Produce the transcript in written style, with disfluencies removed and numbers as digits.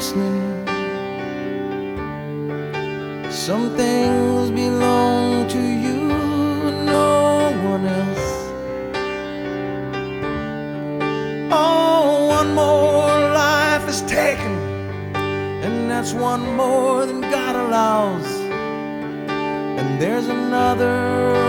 listening. Some things belong to you and no one else. Oh, one more life is taken, and that's one more than God allows. And there's another